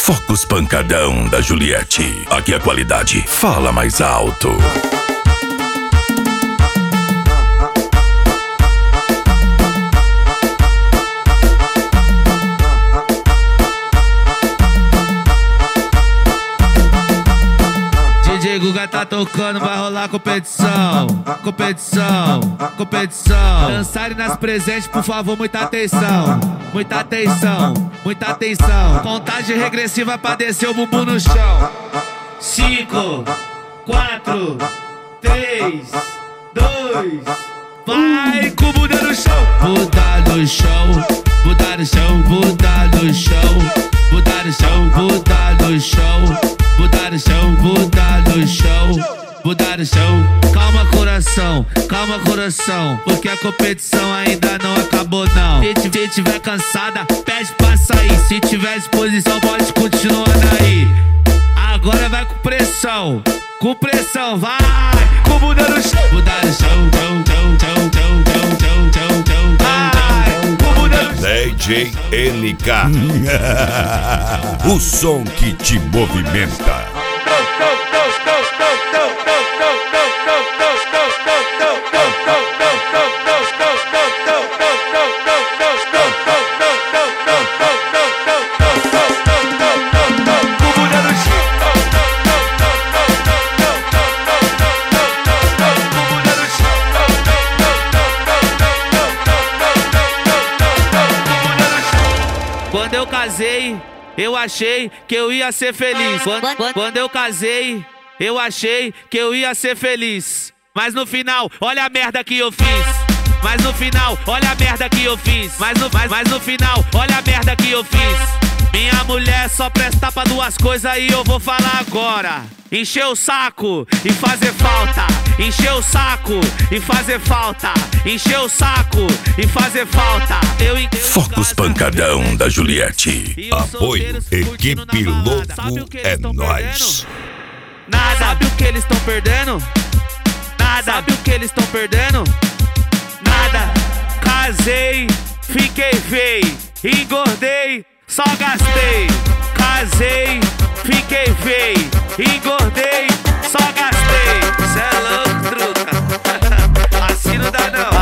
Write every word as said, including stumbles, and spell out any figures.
Focus Pancadão da Juliette. Aqui a qualidade fala mais alto. D J Guga tá tocando, vai rolar competição, competição, competição. Dançarem nas presentes, por favor, muita atenção, muita atenção, muita atenção. Contagem regressiva pra descer o bumbum no chão. Cinco, quatro, três, dois, vai com o bunda no chão. Bunda no chão, bunda no chão, bunda no chão, bunda no chão, bunda no chão. Bunda no chão, bunda no chão, bunda no chão. Calma coração, calma coração, porque a competição ainda não acabou não. Se se tiver cansada, pede pra sair. Se tiver disposição, pode continuar aí. Agora vai com pressão, com pressão, vai com bunda no chão. Bunda no chão, chão, chão, chão, chão, chão, chão, chão, chão, chão, com bunda no chão. D J N K. O som que te movimenta. Quando eu casei, eu achei que eu ia ser feliz. Quando, quando, quando eu casei, eu achei que eu ia ser feliz. Mas no final, olha a merda que eu fiz. Mas no final, olha a merda que eu fiz. Mas no, mas, mas no final, olha a merda que eu fiz. Minha mulher só presta pra duas coisas e eu vou falar agora. Encher o saco e fazer falta. Encher o saco e fazer falta. Encher o saco e fazer falta. Eu Focus Pancadão da Juliette. Apoio Equipe Louco é nóis. Nada. Sabe o que eles estão perdendo? Nada. Sabe o que eles estão perdendo? Nada. Casei, fiquei feio, engordei, só gastei. Casei, fiquei feio, engordei, só gastei. Cê é louco, truta. Assim não dá não.